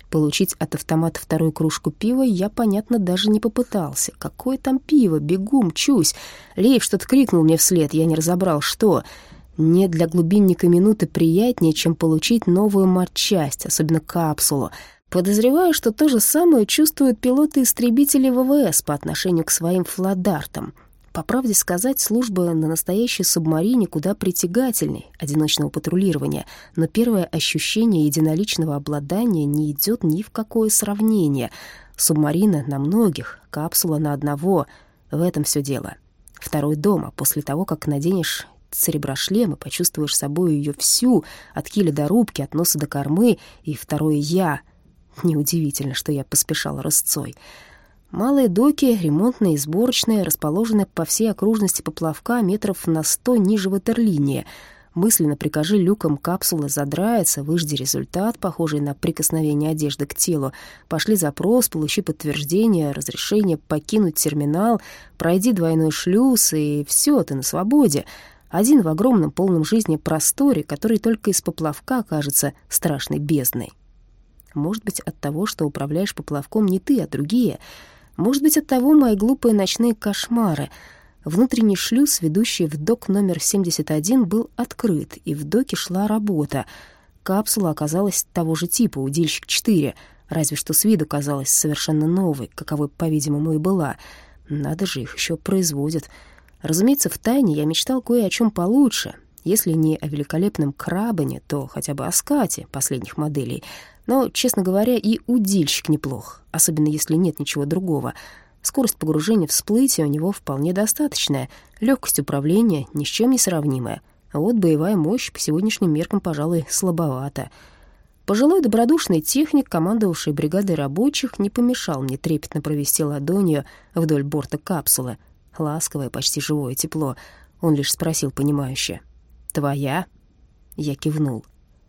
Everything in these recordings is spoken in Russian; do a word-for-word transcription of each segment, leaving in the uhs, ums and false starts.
Получить от автомата вторую кружку пива я, понятно, даже не попытался. Какое там пиво? Бегу, мчусь. Лейв что-то крикнул мне вслед, я не разобрал, что. Нет для глубинника минуты приятнее, чем получить новую матчасть, особенно капсулу. Подозреваю, что то же самое чувствуют пилоты-истребители ВВС по отношению к своим флодартам. По правде сказать, служба на настоящей субмарине куда притягательней одиночного патрулирования, но первое ощущение единоличного обладания не идет ни в какое сравнение. Субмарина на многих, капсула на одного. В этом все дело. Второй дом, а после того, как наденешь цереброшлем и почувствуешь собой ее всю, от киля до рубки, от носа до кормы, и второе «я». Неудивительно, что я поспешала рысцой. Малые доки, ремонтные и сборочные, расположены по всей окружности поплавка метров на сто ниже ватерлинии. Мысленно прикажи люкам капсулы задраяться, выжди результат, похожий на прикосновение одежды к телу. Пошли запрос, получи подтверждение, разрешение покинуть терминал, пройди двойной шлюз, и все, ты на свободе. Один в огромном полном жизни просторе, который только из поплавка кажется страшной бездной. Может быть, от того, что управляешь поплавком не ты, а другие. Может быть, от того мои глупые ночные кошмары. Внутренний шлюз, ведущий в док номер семьдесят один, был открыт, и в доке шла работа. Капсула оказалась того же типа, удильщик четыре, разве что с виду казалась совершенно новой, каковой, по-видимому, и была. Надо же, их еще производят. Разумеется, втайне я мечтал кое о чем получше. Если не о великолепном крабане, то хотя бы о скате последних моделей. Но, честно говоря, и удильщик неплох, особенно если нет ничего другого. Скорость погружения в всплытие у него вполне достаточная, легкость управления ни с чем не сравнимая. А вот боевая мощь по сегодняшним меркам, пожалуй, слабовата. Пожилой добродушный техник, командовавший бригадой рабочих, не помешал мне трепетно провести ладонью вдоль борта капсулы. Ласковое, почти живое тепло. Он лишь спросил понимающе: «Твоя?» Я кивнул.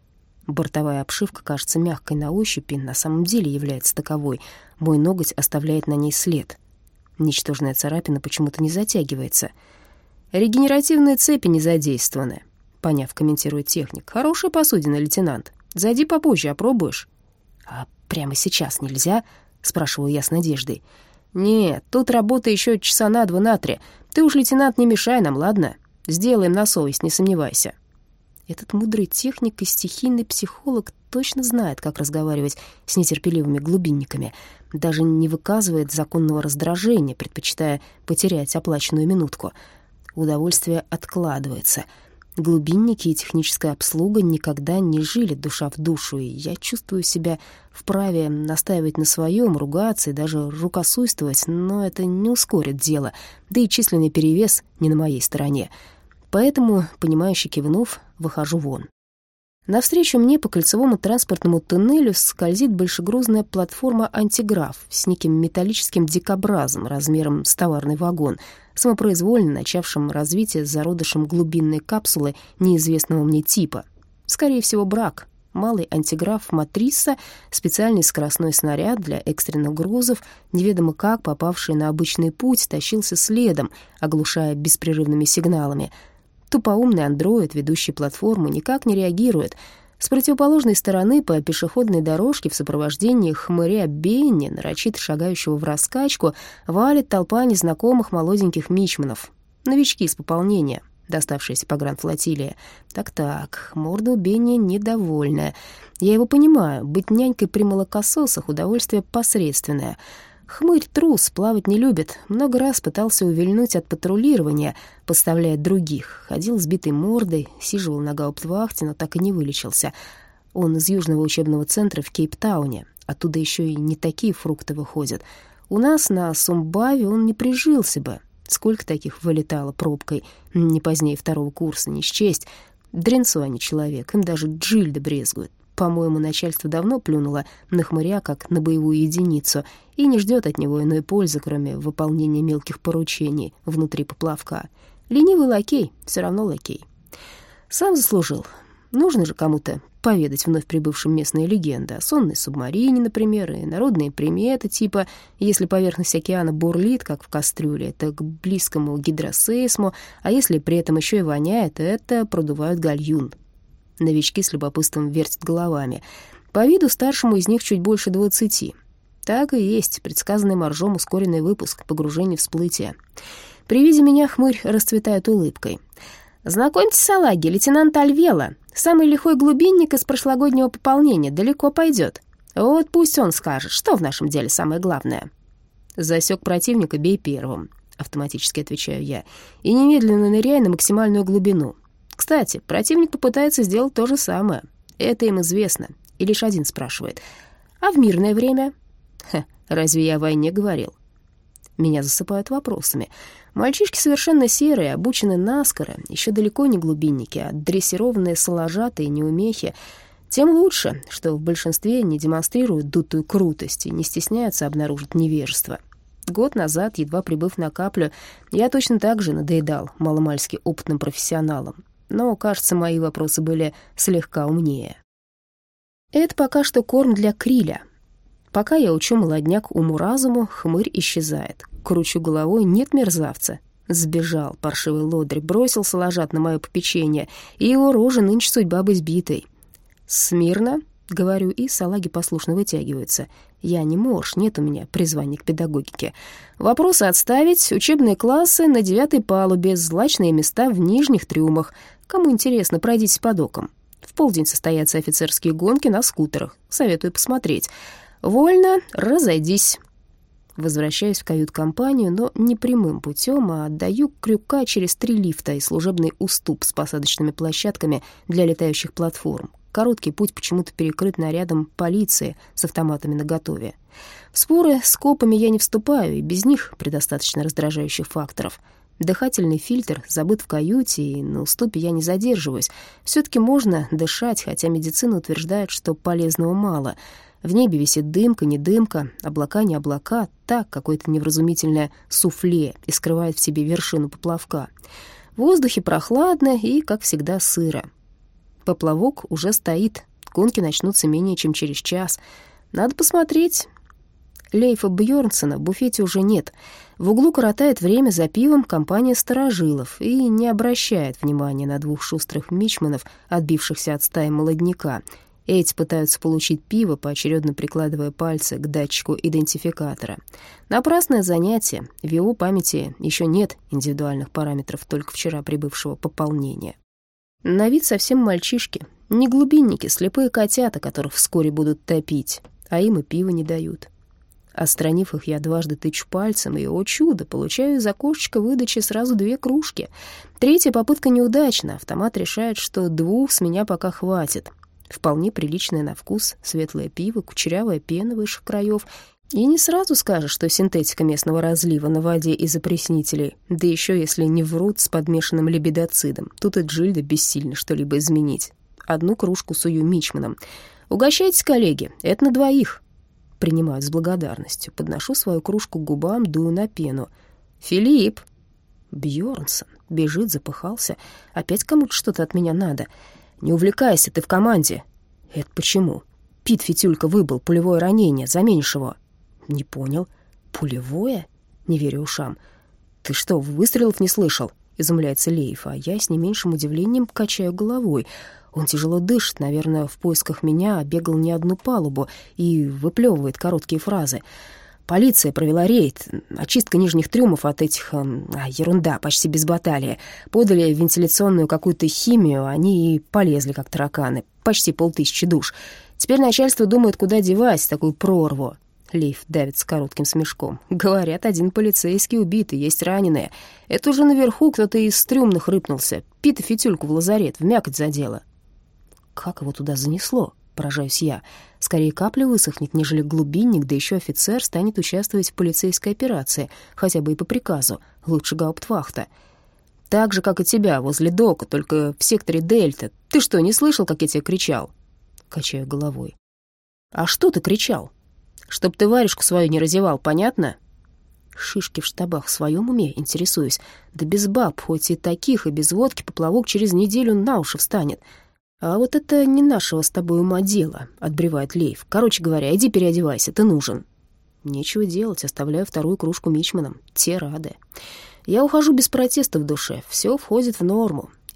Бортовая обшивка кажется мягкой на ощупь и на самом деле является таковой. Мой ноготь оставляет на ней след. Ничтожная царапина почему-то не затягивается. «Регенеративные цепи не задействованы», — поняв, комментирует техник. «Хорошая посудина, лейтенант. Зайди попозже, опробуешь». «А прямо сейчас нельзя?» — спрашиваю я с надеждой. «Нет, тут работа еще часа на два, на три. Ты уж, лейтенант, не мешай нам, ладно? Сделаем на совесть, не сомневайся». Этот мудрый техник и стихийный психолог точно знает, как разговаривать с нетерпеливыми глубинниками. Даже не выказывает законного раздражения, предпочитая потерять оплаченную минутку. Удовольствие откладывается. Глубинники и техническая обслуга никогда не жили душа в душу, и я чувствую себя вправе настаивать на своем, ругаться и даже рукосуйствовать, но это не ускорит дело, да и численный перевес не на моей стороне. Поэтому, понимающе кивнув, выхожу вон. Навстречу мне по кольцевому транспортному туннелю скользит большегрузная платформа «Антиграф» с неким металлическим дикобразом размером с товарный вагон, самопроизвольно начавшим развитие с зародышем глубинной капсулы неизвестного мне типа. Скорее всего, брак. Малый антиграф «Матриса», специальный скоростной снаряд для экстренных грузов, неведомо как попавший на обычный путь, тащился следом, оглушая беспрерывными сигналами. Тупоумный андроид, ведущий платформу, никак не реагирует. С противоположной стороны по пешеходной дорожке в сопровождении хмыря Бенни, нарочито шагающего в раскачку, валит толпа незнакомых молоденьких мичманов. Новички из пополнения, доставшиеся погранфлотилии. Так-так, морда у Бенни недовольная. Я его понимаю, быть нянькой при молокососах — удовольствие посредственное. Хмырь трус, плавать не любит. Много раз пытался увильнуть от патрулирования, подставляя других. Ходил сбитой мордой, сиживал на гауптвахте, но так и не вылечился. Он из южного учебного центра в Кейптауне. Оттуда еще и не такие фрукты выходят. У нас на Сумбаве он не прижился бы. Сколько таких вылетало пробкой, не позднее второго курса, не счесть. Дрянцо, а не человек, им даже Джильда брезгует. По-моему, начальство давно плюнуло на хмыря, как на боевую единицу, и не ждет от него иной пользы, кроме выполнения мелких поручений внутри поплавка. Ленивый лакей, все равно лакей. Сам заслужил. Нужно же кому-то поведать вновь прибывшим местные легенды о сонной субмарине, например, и народные приметы, типа «если поверхность океана бурлит, как в кастрюле, это к близкому гидросейсму, а если при этом еще и воняет, это продувают гальюн». Новички с любопытством вертят головами. По виду старшему из них чуть больше двадцати. Так и есть, предсказанный Моржом ускоренный выпуск, погружение в всплытие. При виде меня хмырь расцветает улыбкой. «Знакомьтесь, салаги, лейтенант Альвела, самый лихой глубинник из прошлогоднего пополнения, далеко пойдет. Вот пусть он скажет, что в нашем деле самое главное». «Засек противника, бей первым», — автоматически отвечаю я, «и немедленно ныряй на максимальную глубину. Кстати, противник попытается сделать то же самое. Это им известно». И лишь один спрашивает: «А в мирное время?» Ха, разве я о войне говорил? Меня засыпают вопросами. Мальчишки совершенно серые, обучены наскоро, еще далеко не глубинники, а дрессированные соложатые неумехи. Тем лучше, что в большинстве не демонстрируют дутую крутость и не стесняются обнаружить невежество. Год назад, едва прибыв на Каплю, я точно так же надоедал маломальски опытным профессионалам. Но, кажется, мои вопросы были слегка умнее. Это пока что корм для Криля. Пока я учу молодняк уму-разуму, хмырь исчезает. Кручу головой: нет мерзавца. Сбежал паршивый лодырь, бросился ложат на мое попечение, и его рожа нынче судьба бы сбитой. «Смирно», — говорю, и салаги послушно вытягиваются. Я не морж, нет у меня призвания к педагогике. Вопросы отставить, учебные классы на девятой палубе, злачные места в нижних трюмах. Кому интересно, пройдитесь по докам. В полдень состоятся офицерские гонки на скутерах. Советую посмотреть. Вольно, разойдись. Возвращаюсь в кают-компанию, но не прямым путем, а отдаю крюка через три лифта и служебный уступ с посадочными площадками для летающих платформ. Короткий путь почему-то перекрыт нарядом полиции с автоматами наготове. В споры с копами я не вступаю, и без них предостаточно раздражающих факторов. Дыхательный фильтр забыт в каюте, и на уступе я не задерживаюсь. Все-таки можно дышать, хотя медицина утверждает, что полезного мало. В небе висит дымка, не дымка, облака, не облака, так, какое-то невразумительное суфле и скрывает в себе вершину поплавка. В воздухе прохладно и, как всегда, сыро. Поплавок уже стоит, гонки начнутся менее чем через час. Надо посмотреть. Лейфа Бьёрнсона в буфете уже нет. В углу коротает время за пивом компания старожилов и не обращает внимания на двух шустрых мичманов, отбившихся от стаи молодняка. Эти пытаются получить пиво, поочередно прикладывая пальцы к датчику идентификатора. Напрасное занятие. В его памяти еще нет индивидуальных параметров только вчера прибывшего пополнения. На вид совсем мальчишки. Не глубинники, слепые котята, которых вскоре будут топить, а им и пива не дают. Отстранив их, я дважды тычу пальцем, и, о чудо, получаю из окошечка выдачи сразу две кружки. Третья попытка неудачна. Автомат решает, что двух с меня пока хватит. Вполне приличное на вкус светлое пиво, кучерявая пена высших краев. И не сразу скажешь, что синтетика местного разлива на воде из опреснителей, да еще если не врут с подмешанным либидоцидом. Тут и Джильда бессильно что-либо изменить. Одну кружку сую мичманам. «Угощайтесь, коллеги, это на двоих». Принимаю с благодарностью, подношу свою кружку к губам, дую на пену. «Филипп!» Бьёрнсон бежит, запыхался. Опять кому-то что-то от меня надо. «Не увлекайся, ты в команде». «Это почему?» «Пит Фитюлька выбыл, пулевое ранение, заменишь его». «Не понял. Пулевое?» Не верю ушам. «Ты что, выстрелов не слышал?» Изумляется Лейф, а я с не меньшим удивлением качаю головой. Он тяжело дышит, наверное, в поисках меня бегал не одну палубу и выплевывает короткие фразы. «Полиция провела рейд, очистка нижних трюмов от этих... А, ерунда, почти без баталии. Подали вентиляционную какую-то химию, они и полезли, как тараканы. Почти полтысячи душ. Теперь начальство думает, куда девать такую прорву». Лейф давит с коротким смешком. «Говорят, один полицейский убит, и есть раненые. Это уже наверху кто-то из трюмных рыпнулся. Пит и Фитюльку в лазарет, в мякоть задело». «Как его туда занесло?» — поражаюсь я. «Скорее капля высохнет, нежели глубинник, да еще офицер станет участвовать в полицейской операции, хотя бы и по приказу. Лучше гауптвахта». «Так же, как и тебя, возле дока, только в секторе Дельта. Ты что, не слышал, как я тебе кричал?» Качаю головой. «А что ты кричал?» «Чтоб ты варежку свою не разевал, понятно?» Шишки в штабах в своем уме, интересуюсь. Да без баб, хоть и таких, и без водки поплавок через неделю на уши встанет. «А вот это не нашего с тобой ума дело», — отбревает Лейф. «Короче говоря, иди переодевайся, ты нужен». Нечего делать, оставляю вторую кружку мичманам. Те рады. Я ухожу без протеста в душе, все входит в норму.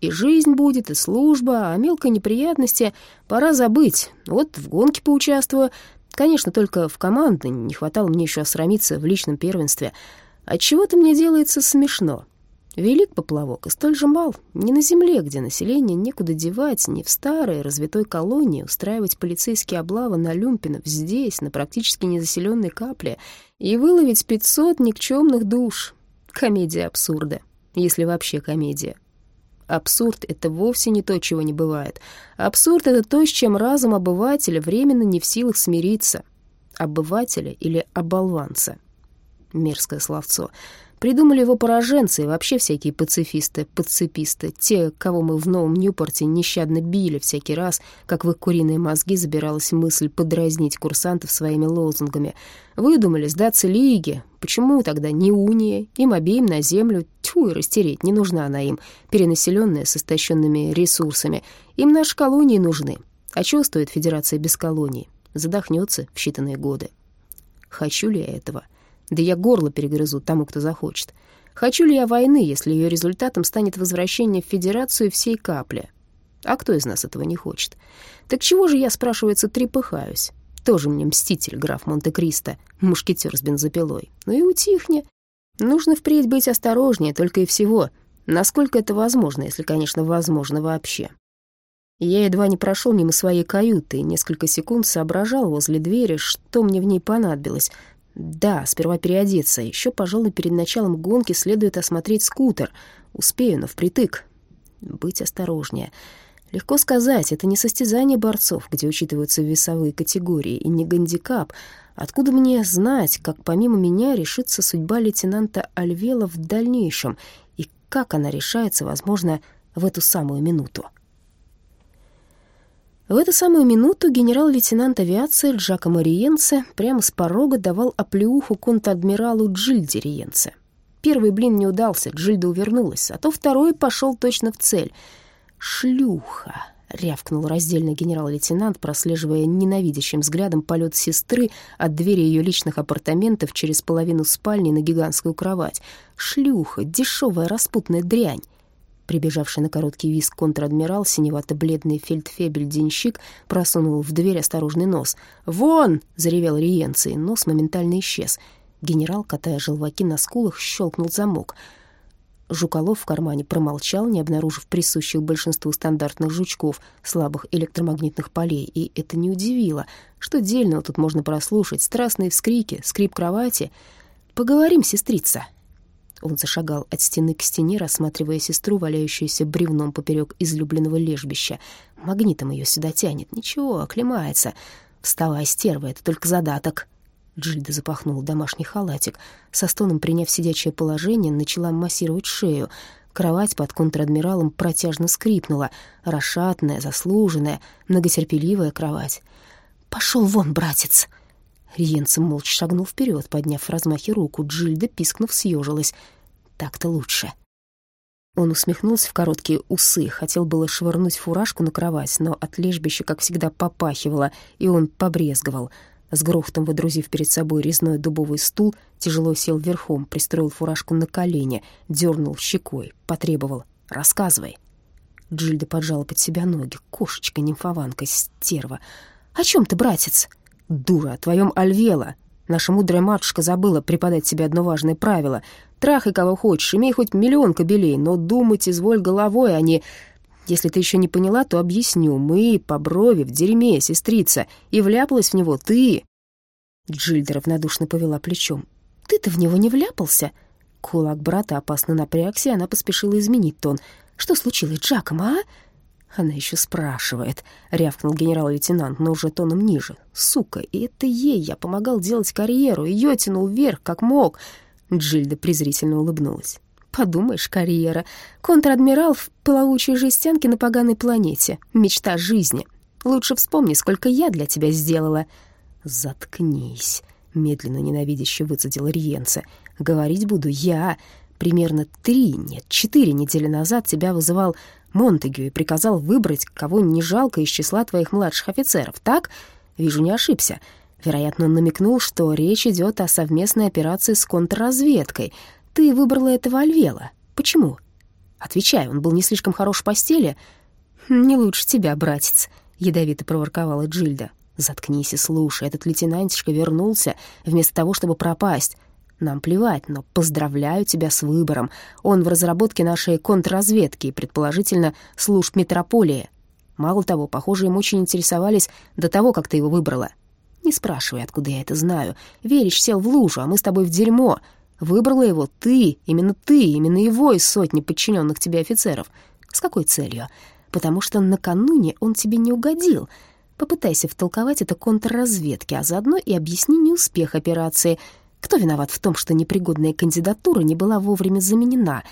И жизнь будет, и служба, а мелкой неприятности пора забыть. Вот в гонке поучаствую. Конечно, только в командной, не хватало мне еще осрамиться в личном первенстве. Отчего-то мне делается смешно. Велик поплавок и столь же мал. Не на земле, где население некуда девать, не в старой развитой колонии устраивать полицейские облавы на люмпинов здесь, на практически незаселенной капле, и выловить пятьсот никчемных душ. Комедия абсурда, если вообще комедия. Абсурд — это вовсе не то, чего не бывает. Абсурд — это то, с чем разум обывателя временно не в силах смириться. Обывателя или оболванца. Мерзкое словцо. Придумали его пораженцы и вообще всякие пацифисты, пацифисты, те, кого мы в Новом Ньюпорте нещадно били всякий раз, как в их куриные мозги забиралась мысль подразнить курсантов своими лозунгами. Выдумали сдаться лиге. Почему тогда не уния? Им обеим на землю, тьфу, и растереть, не нужна она им, перенаселенная с истощенными ресурсами. Им наши колонии нужны. А чего стоит федерация без колонии? Задохнется в считанные годы. Хочу ли я этого? Да я горло перегрызу тому, кто захочет. Хочу ли я войны, если ее результатом станет возвращение в Федерацию всей капли? А кто из нас этого не хочет? Так чего же я, спрашивается, трепыхаюсь? Тоже мне мститель, граф Монте-Кристо, мушкетер с бензопилой. Ну и утихни. Нужно впредь быть осторожнее, только и всего. Насколько это возможно, если, конечно, возможно вообще. Я едва не прошел мимо своей каюты и несколько секунд соображал возле двери, что мне в ней понадобилось. Да, сперва переодеться. Еще, пожалуй, перед началом гонки следует осмотреть скутер. Успею, но впритык. Быть осторожнее. Легко сказать, это не состязание борцов, где учитываются весовые категории, и не гандикап. Откуда мне знать, как помимо меня решится судьба лейтенанта Альвела в дальнейшем, и как она решается, возможно, в эту самую минуту? В эту самую минуту генерал-лейтенант авиации Джакомо Риенце прямо с порога давал оплеуху контр-адмиралу Джильде Риенце. Первый блин не удался, Джильда увернулась, а то второй пошел точно в цель. «Шлюха!» — рявкнул раздельно генерал-лейтенант, прослеживая ненавидящим взглядом полет сестры от двери ее личных апартаментов через половину спальни на гигантскую кровать. «Шлюха! Дешевая распутная дрянь!» Прибежавший на короткий визг контр-адмирал, синевато-бледный фельдфебель-денщик, просунул в дверь осторожный нос. «Вон!» — заревел Риенце, и нос моментально исчез. Генерал, катая желваки на скулах, щелкнул замок. Жуколов в кармане промолчал, не обнаружив присущих большинству стандартных жучков, слабых электромагнитных полей, и это не удивило. Что дельного тут можно прослушать? Страстные вскрики, скрип кровати. «Поговорим, сестрица!» Он зашагал от стены к стене, рассматривая сестру, валяющуюся бревном поперек излюбленного лежбища. Магнитом ее сюда тянет. Ничего, оклемается. «Вставай, стерва, это только задаток». Джильда запахнула домашний халатик. Со стоном, приняв сидячее положение, начала массировать шею. Кровать под контр-адмиралом протяжно скрипнула. Расшатанная, заслуженная, многотерпеливая кровать. «Пошел вон, братец!» Риенце молча шагнул вперед, подняв в размахе руку. Джильда, пискнув, съежилась. «Так-то лучше». Он усмехнулся в короткие усы, хотел было швырнуть фуражку на кровать, но от лежбища, как всегда, попахивало, и он побрезговал. С грохотом выдрузив перед собой резной дубовый стул, тяжело сел верхом, пристроил фуражку на колени, дернул щекой, потребовал: «Рассказывай». Джильда поджала под себя ноги. Кошечка-нимфованка, стерва. «О чем ты, братец?» «Дура, о твоем Альвела. Наша мудрая матушка забыла преподать тебе одно важное правило. Трахай кого хочешь, имей хоть миллион кобелей, но думать изволь головой, а не... Если ты еще не поняла, то объясню. Мы по брови в дерьме, сестрица, и вляпалась в него ты». Джильда равнодушно повела плечом. «Ты-то в него не вляпался?» Кулак брата опасно напрягся, и она поспешила изменить тон. «Что случилось, Джакомо, а?» «Она еще спрашивает», — рявкнул генерал-лейтенант, но уже тоном ниже. «Сука, и это ей я помогал делать карьеру, ее тянул вверх, как мог». Джильда презрительно улыбнулась. «Подумаешь, карьера. Контр-адмирал в плавучей жестянке на поганой планете. Мечта жизни. Лучше вспомни, сколько я для тебя сделала». «Заткнись», — медленно ненавидяще выцедил Риенце. «Говорить буду я. Примерно три, нет, четыре недели назад тебя вызывал Монтегю и приказал выбрать, кого не жалко из числа твоих младших офицеров, так? Вижу, не ошибся. Вероятно, он намекнул, что речь идет о совместной операции с контрразведкой. Ты выбрала этого Альвела. Почему?» Отвечай, он был не слишком хорош в постели?» «Не лучше тебя, братец», — ядовито проворковала Джильда. «Заткнись и слушай, этот лейтенантишка вернулся вместо того, чтобы пропасть. Нам плевать, но поздравляю тебя с выбором. Он в разработке нашей контрразведки и, предположительно, служб метрополии. Мало того, похоже, им очень интересовались до того, как ты его выбрала. Не спрашивай, откуда я это знаю. Верич сел в лужу, а мы с тобой в дерьмо. Выбрала его ты, именно ты, именно его из сотни подчиненных тебе офицеров. С какой целью? Потому что накануне он тебе не угодил. Попытайся втолковать это контрразведке, а заодно и объясни неуспех операции. Кто виноват в том, что непригодная кандидатура не была вовремя заменена?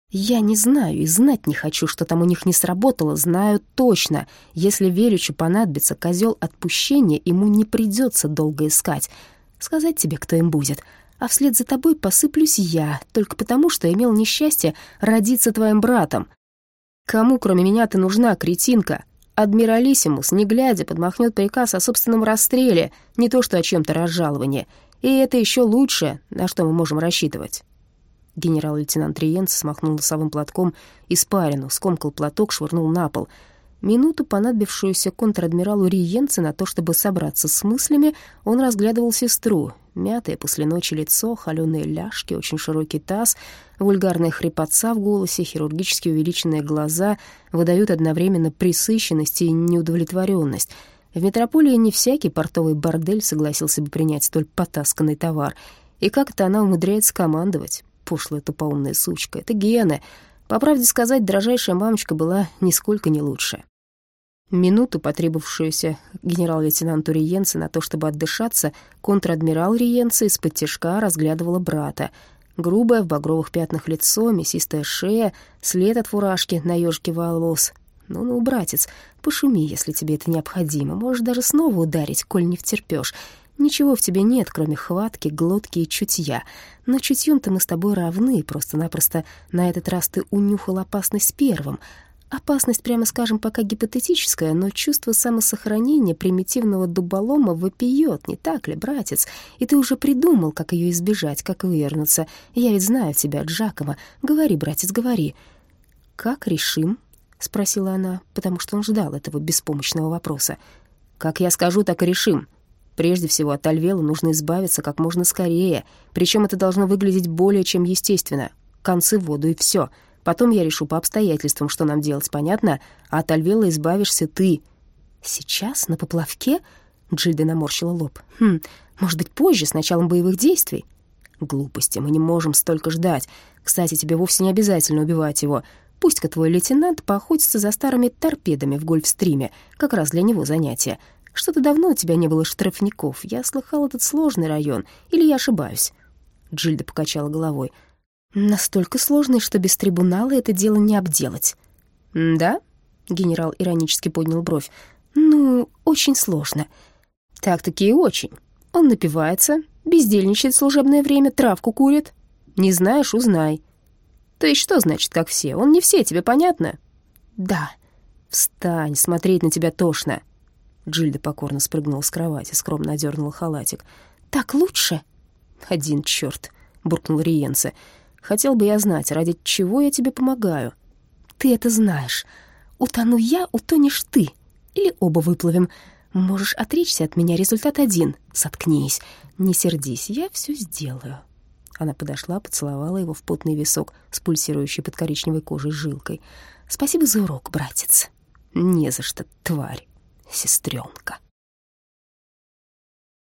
Я не знаю и знать не хочу, что там у них не сработало. Знаю точно, если Веричу понадобится козел отпущения, ему не придется долго искать. Сказать тебе, кто им будет. А вслед за тобой посыплюсь я, только потому, что имел несчастье родиться твоим братом. Кому, кроме меня, ты нужна, кретинка? Адмиралиссимус, не глядя, подмахнет приказ о собственном расстреле, не то что о чем-то разжаловании. И это еще лучше, на что мы можем рассчитывать». Генерал-лейтенант Риенце смахнул носовым платком испарину, скомкал платок, швырнул на пол. Минуту, понадобившуюся контр-адмиралу Риенце на то, чтобы собраться с мыслями, он разглядывал сестру. Мятое после ночи лицо, холёные ляжки, очень широкий таз, вульгарная хрипотца в голосе, хирургически увеличенные глаза выдают одновременно пресыщенность и неудовлетворенность. В метрополии не всякий портовый бордель согласился бы принять столь потасканный товар. И как-то она умудряется командовать. Пошлая тупоумная сучка. Это гены. По правде сказать, дрожайшая мамочка была нисколько не лучше. Минуту, потребовавшуюся генерал-лейтенанту Риенце на то, чтобы отдышаться, контр-адмирал Риенце из-под тишка разглядывала брата. Грубое, в багровых пятнах лицо, мясистая шея, след от фуражки на ёжике волос. «Ну-ну, братец, пошуми, если тебе это необходимо. Можешь даже снова ударить, коль не втерпёшь. Ничего в тебе нет, кроме хватки, глотки и чутья. Но чутьем-то мы с тобой равны, просто-напросто на этот раз ты унюхал опасность первым. Опасность, прямо скажем, пока гипотетическая, но чувство самосохранения примитивного дуболома вопиёт, не так ли, братец? И ты уже придумал, как её избежать, как вывернуться. Я ведь знаю тебя, Джакомо. Говори, братец, говори». «Как решим?» — спросила она, потому что он ждал этого беспомощного вопроса. «Как я скажу, так и решим. Прежде всего, от Альвела нужно избавиться как можно скорее, причем это должно выглядеть более чем естественно. Концы в воду и все. Потом я решу по обстоятельствам, что нам делать, понятно? А от Альвела избавишься ты». «Сейчас? На поплавке?» — Джильда наморщила лоб. «Хм, может быть, позже, с началом боевых действий?» «Глупости, мы не можем столько ждать. Кстати, тебе вовсе не обязательно убивать его. Пусть-ка твой лейтенант поохотится за старыми торпедами в Гольфстриме, как раз для него занятие. Что-то давно у тебя не было штрафников. Я слыхал, этот сложный район. Или я ошибаюсь?» Джильда покачала головой. «Настолько сложный, что без трибунала это дело не обделать». «Да?» — генерал иронически поднял бровь. «Ну, очень сложно». «Так-таки и очень. Он напивается, бездельничает в служебное время, травку курит. Не знаешь — узнай». «То есть что значит, как все? Он не все, тебе понятно?» «Да». «Встань, смотреть на тебя тошно». Джильда покорно спрыгнула с кровати, скромно одернула халатик. «Так лучше?» «Один черт», — буркнул Риенце. «Хотел бы я знать, ради чего я тебе помогаю». «Ты это знаешь. Утону я, утонешь ты. Или оба выплывем. Можешь отречься от меня, результат один. Соткнись. Не сердись, я все сделаю». Она подошла, поцеловала его в потный висок с пульсирующей под коричневой кожей жилкой. «Спасибо за урок, братец». «Не за что, тварь, сестренка».